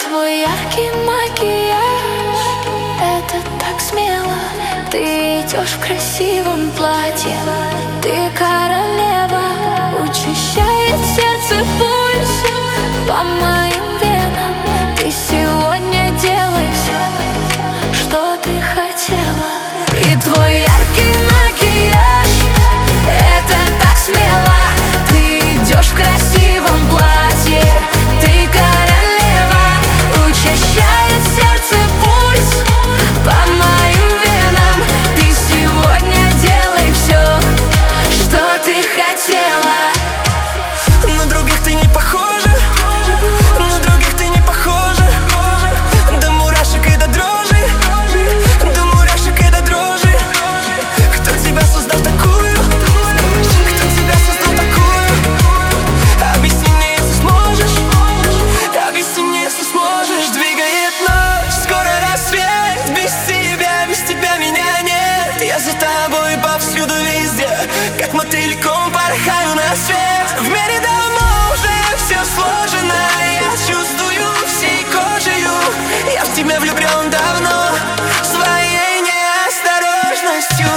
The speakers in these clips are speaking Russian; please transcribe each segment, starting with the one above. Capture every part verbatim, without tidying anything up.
твой яркий макияж — это так смело. Ты идешь в красивом платье, ты королева. Учащает сердце пульс по моим венам. Ты сегодня делай все, что ты хотела. И твой яркий макияж — это так смело. Ты идешь в красивом платье, ты королева. Учащает сердце пульс по моим венам. Ты сегодня делай все, что ты хотела. На других ты не похожа, на других ты не похожа. До мурашек и до дрожи, до мурашек и до дрожи. Кто тебя создал такую? Кто тебя создал такую? Объясни мне, если сможешь. Объясни мне, если сможешь. Двигает ночь, скоро рассвет. Без тебя, без тебя меня нет. Я за тобой повсюду, везде, как мотыльком порхаю на свет. В мире давно уже все сложено. Я чувствую всей кожею. Я в тебя влюблен давно, своей неосторожностью.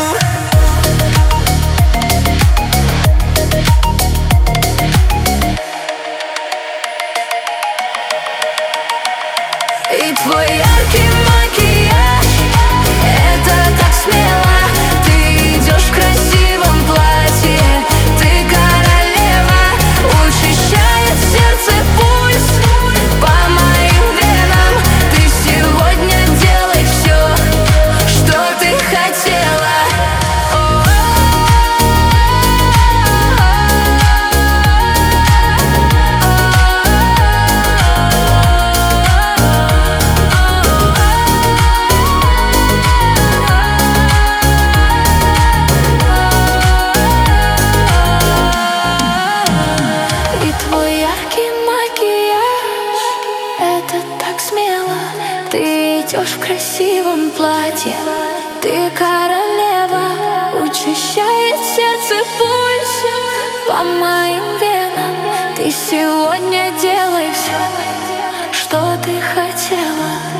И твой яркий макияж — это так смело. Ты идешь в красивом платье, ты королева. Учащает сердце пульс по моим венам. Ты сегодня делай все, что ты хотела. И твой яркий макияж — это так смело. Ты идешь в красивом платье, ты королева. Учащает сердце пульс по моим венам. Ты сегодня делай все, что ты хотела.